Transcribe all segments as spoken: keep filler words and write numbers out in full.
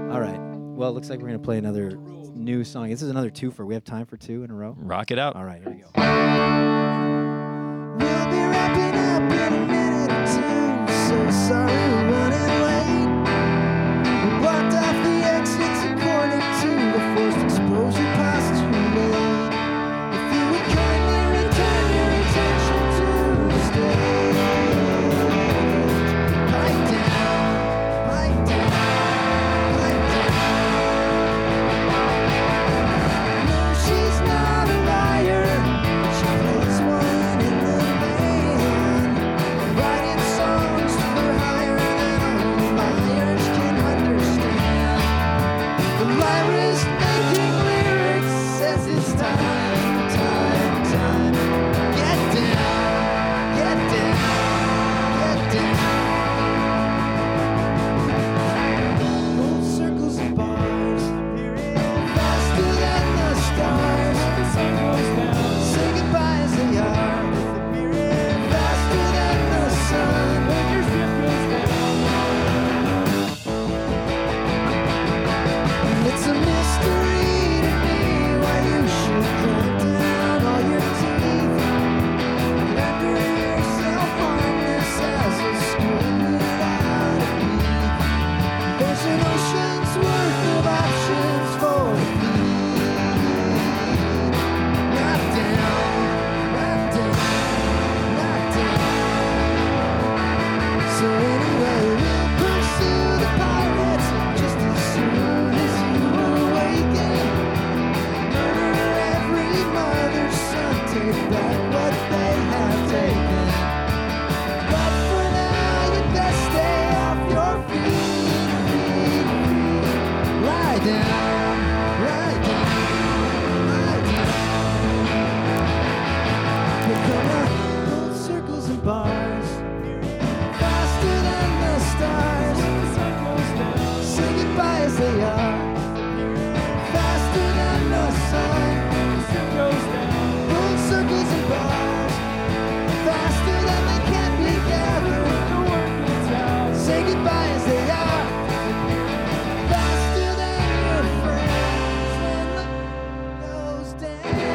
All right. Well, it looks like we're going to play another new song. This is another twofer. We have time for two in a row? Rock it out. All right, here we go. We'll be wrapping up in a minute or two. So sorry we're running late. We blocked off the exits according to the forced exposure postulate. If you would kindly return your attention to the stage. Pipe down, pipe down, pipe down. No, she's not a liar. She plays one in the band, writing songs for hire that only liars can understand. The lyrist making lyrics says it's time, time, time. Get down, get down, get down. Gold circles and bars, faster than the stars. Say goodbye as they are, faster than the sun. And it's a mystery to me why you should clamp down all your teeth and render yourself harmless as a scream without a beat. There's an ocean's worth of options for the feet. Knock down, knock down, knock down. So anyway, we'll pursue the pirates just as soon as you awaken. Murder every mother's son, take back what they have taken. But for now, you best stay off your feet, feet, feet. Lie down, lie down, lie down. Here come the gold circles and bars, faster than the stars. Say goodbye as they are, faster than the sun. Gold circles and bars, faster than they can be gathered. Say goodbye as they are, faster than your friends when the moon goes down.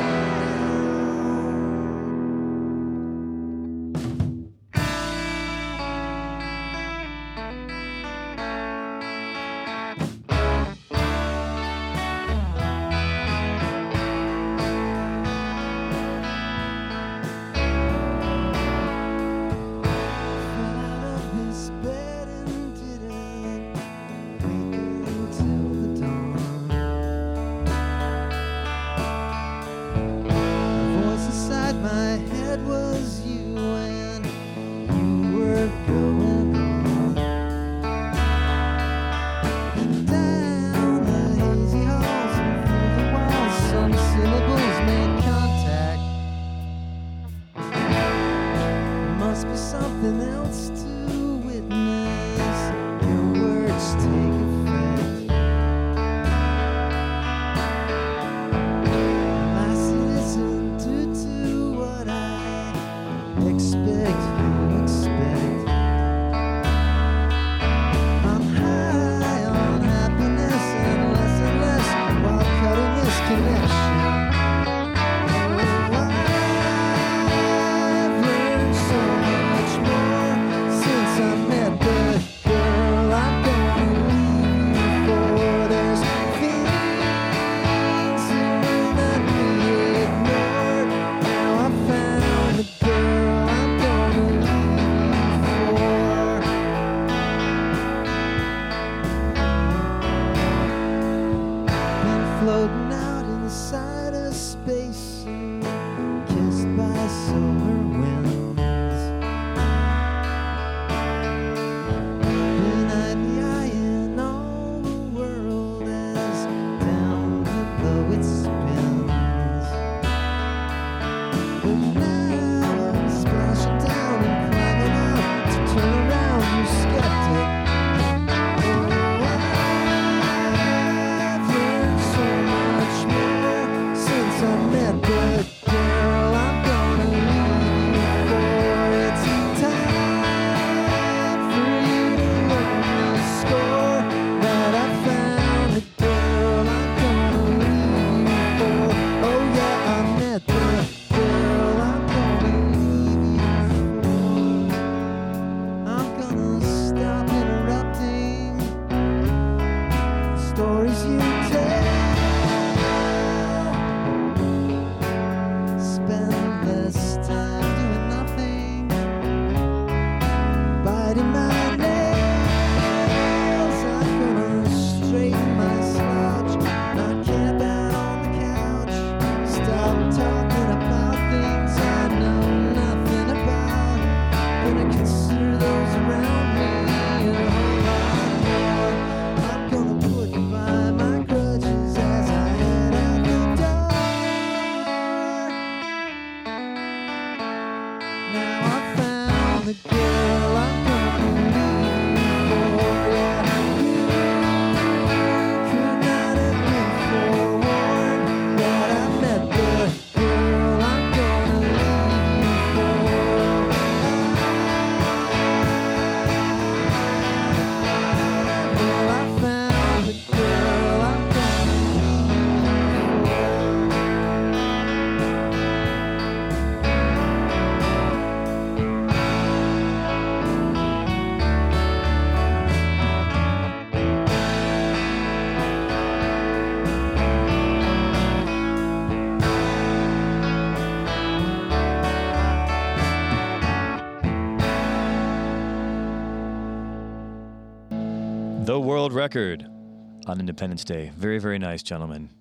The world record on Independence Day. Very, very nice, gentlemen.